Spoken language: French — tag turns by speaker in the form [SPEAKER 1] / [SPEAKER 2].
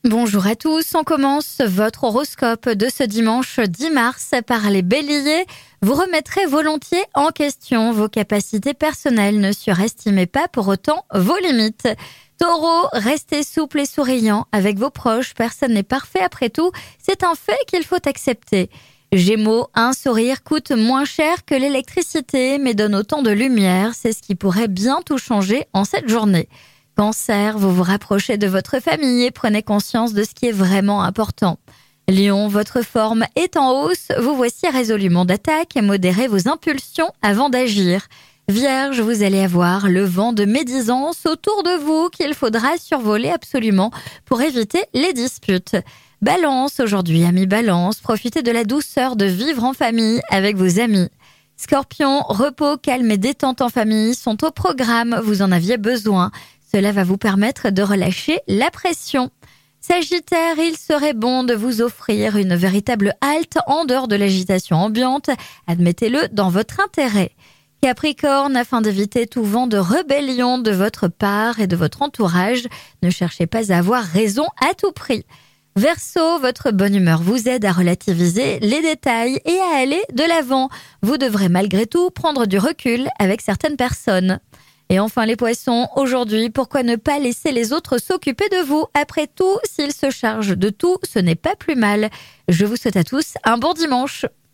[SPEAKER 1] Bonjour à tous, on commence votre horoscope de ce dimanche 10 mars par les béliers. Vous remettrez volontiers en question vos capacités personnelles, ne surestimez pas pour autant vos limites. Taureau, restez souple et souriant avec vos proches, personne n'est parfait après tout, c'est un fait qu'il faut accepter. Gémeaux, un sourire coûte moins cher que l'électricité mais donne autant de lumière, c'est ce qui pourrait bien tout changer en cette journée. Cancer, vous vous rapprochez de votre famille et prenez conscience de ce qui est vraiment important. Lion, votre forme est en hausse, vous voici résolument d'attaque, modérez vos impulsions avant d'agir. Vierge, vous allez avoir le vent de médisance autour de vous qu'il faudra survoler absolument pour éviter les disputes. Balance, aujourd'hui, amis Balance, profitez de la douceur de vivre en famille avec vos amis. Scorpion, repos, calme et détente en famille sont au programme, vous en aviez besoin. Cela va vous permettre de relâcher la pression. Sagittaire, il serait bon de vous offrir une véritable halte en dehors de l'agitation ambiante. Admettez-le dans votre intérêt. Capricorne, afin d'éviter tout vent de rébellion de votre part et de votre entourage, ne cherchez pas à avoir raison à tout prix. Verseau, votre bonne humeur vous aide à relativiser les détails et à aller de l'avant. Vous devrez malgré tout prendre du recul avec certaines personnes. Et enfin les poissons, aujourd'hui, pourquoi ne pas laisser les autres s'occuper de vous? Après tout, s'ils se chargent de tout, ce n'est pas plus mal. Je vous souhaite à tous un bon dimanche.